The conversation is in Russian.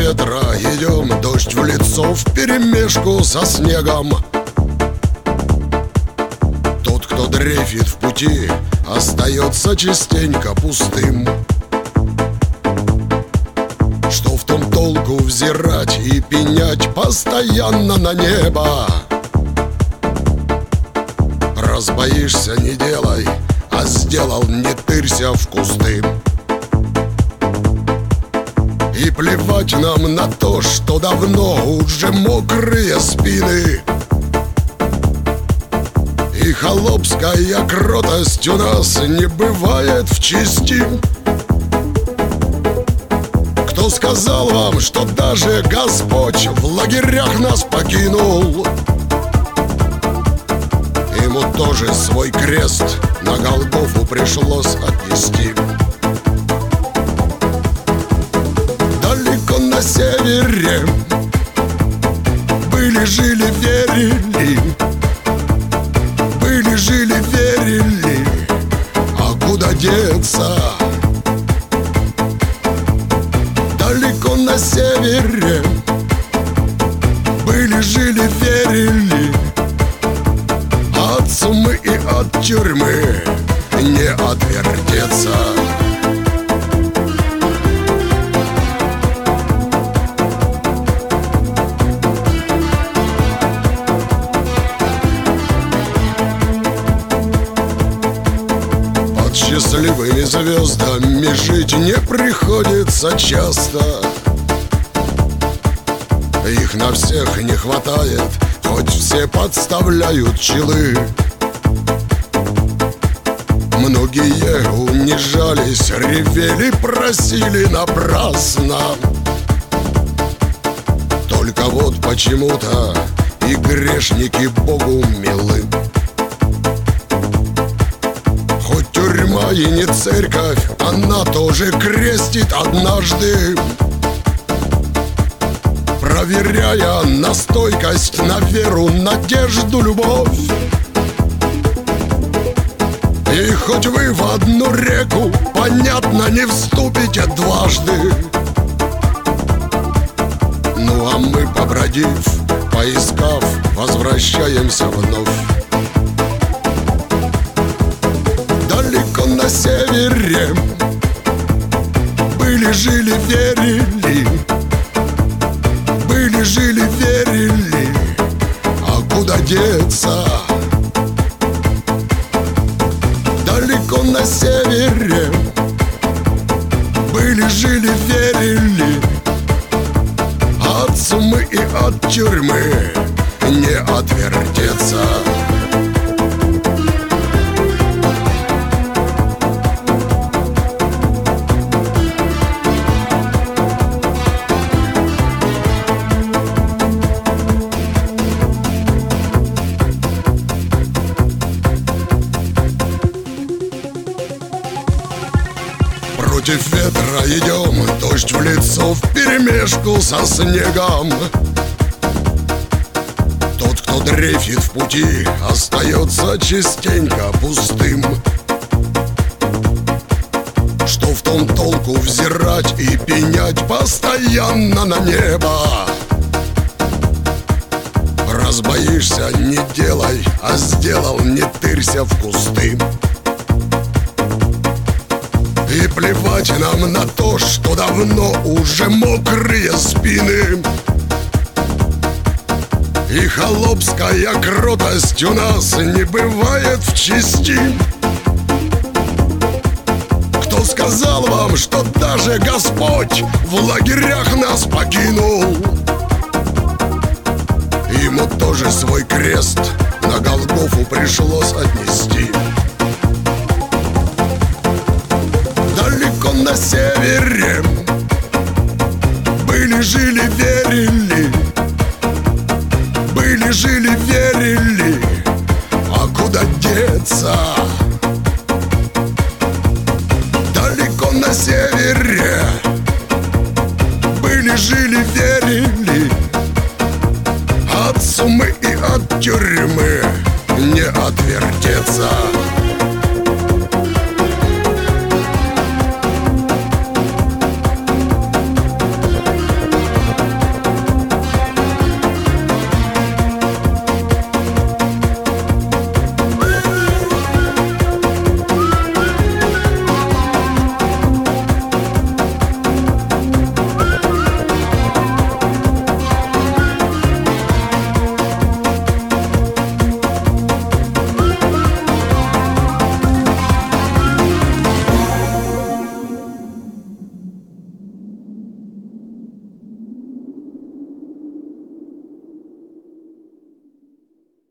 ветра идем, дождь в лицо вперемешку со снегом. Тот, кто дрейфит в пути, остается частенько пустым. Что в том толку взирать и пенять постоянно на небо? Раз боишься, не делай, а сделал, не тырься в кусты. И плевать нам на то, что давно уже мокрые спины. И холопская кротость у нас не бывает в чести. Кто сказал вам, что даже Господь в лагерях нас покинул? Ему тоже свой крест на Голгофу пришлось отнести. Далеко на севере были, жили, верили. Были, жили, верили. А куда деться? Далеко на севере были, жили, верили. От сумы и от тюрьмы не отвертеться. Под счастливыми звездами жить не приходится часто. Их на всех не хватает, хоть все подставляют челы. Многие унижались, ревели, просили напрасно. Только вот почему-то и грешники Богу милы. Хоть тюрьма и не церковь, она тоже крестит однажды, проверяя на стойкость, на веру, надежду, любовь. И хоть вы в одну реку, понятно, не вступите дважды. Ну а мы, побродив, поискав, возвращаемся вновь. Далеко на севере были, жили, верили. Были, жили, верили. А куда деться? Далеко на севере были, жили, верили. От сумы и от тюрьмы не отвертеться. Против ветра идем, дождь в лицо вперемешку со снегом. Тот, кто дрейфит в пути, остается частенько пустым. Что в том толку взирать и пенять постоянно на небо? Раз боишься, не делай, а сделал, не тырься в кусты. И плевать нам на то, что давно уже мокрые спины. И холопская кротость у нас не бывает в чести. Кто сказал вам, что даже Господь в лагерях нас покинул? Ему тоже свой крест на Голгофу пришлось отнести. Далеко на севере были, жили, верили. Были, жили, верили. А куда деться? Далеко на севере были, жили, верили. От сумы и от тюрьмы не отвертеться.